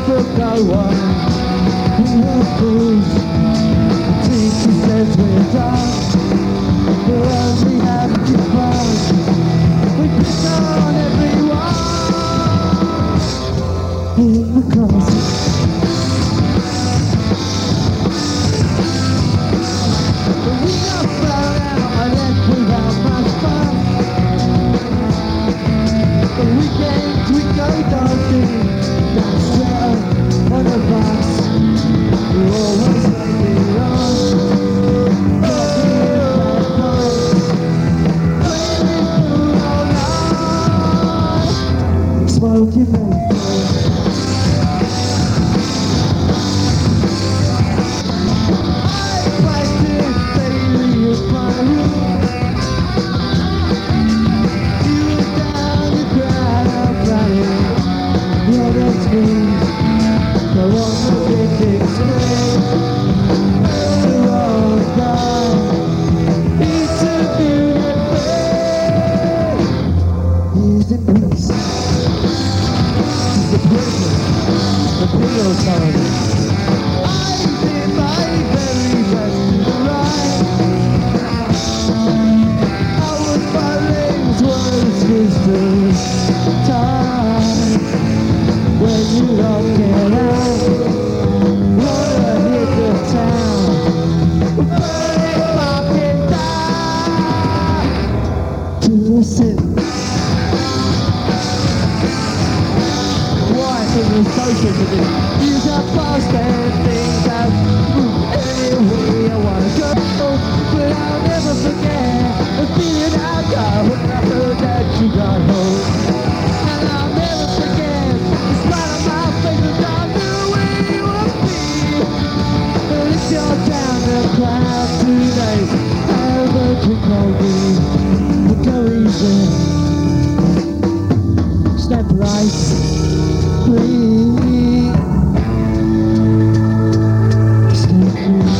forgot what we have been. Teacher says we're done, we're only having fun. We pick on everyone in the closet. But we got found out I left without much fun. The weekends we go dancing. That's one of us. We're always hanging on. Talking about fun. Playing fool all night. Smoking menthol. I practiced daily in my room. You were down the ground, I'm running. You're the screen. Go on the big screen. The wrong guy. It's a beautiful. He's in peace. The prison. The pillow song. I did my very best to write. I was my legs was just time. When you don't get out, wanna hit the town, burn it fucking down to the city. Why in the social today? Use a fast and things out. Anyway, I wanna go, but I'll never forget the feeling I got when I heard that you got home. And I'll never forget the smile on my face as I knew where you would be. But if you're down the cloud today, have a drink on me. But go easy. Step right, please. Step right.